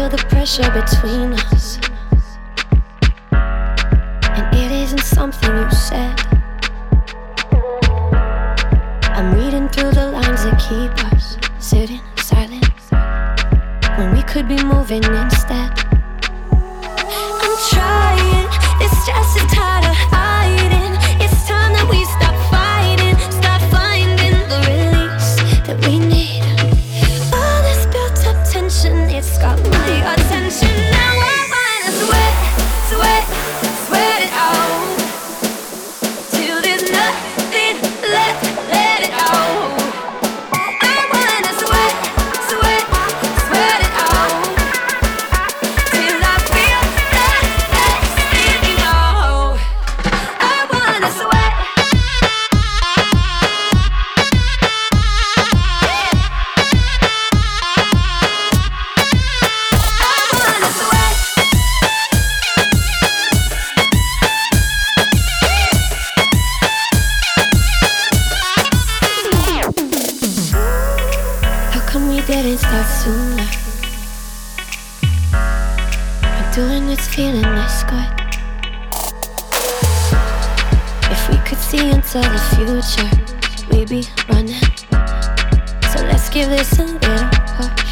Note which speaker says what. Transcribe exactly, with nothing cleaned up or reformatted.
Speaker 1: feel the pressure between us, and it isn't something you said. I'm reading through the lines that keep us sitting silent when we could be moving instead. I'm trying, this stress is tired of hiding. It's time that we stop fighting, stop finding the release that we need. All this built up tension, it's got my attention. Now I wanna sweat, sweat, sweat it out till there's nothing left, let it out. I wanna sweat, sweat, sweat it out till I feel that sticking out. I wanna sweat. How come we didn't start sooner? We're doing this, feeling this good. If we could see into the future, we'd be running. So let's give this a little push.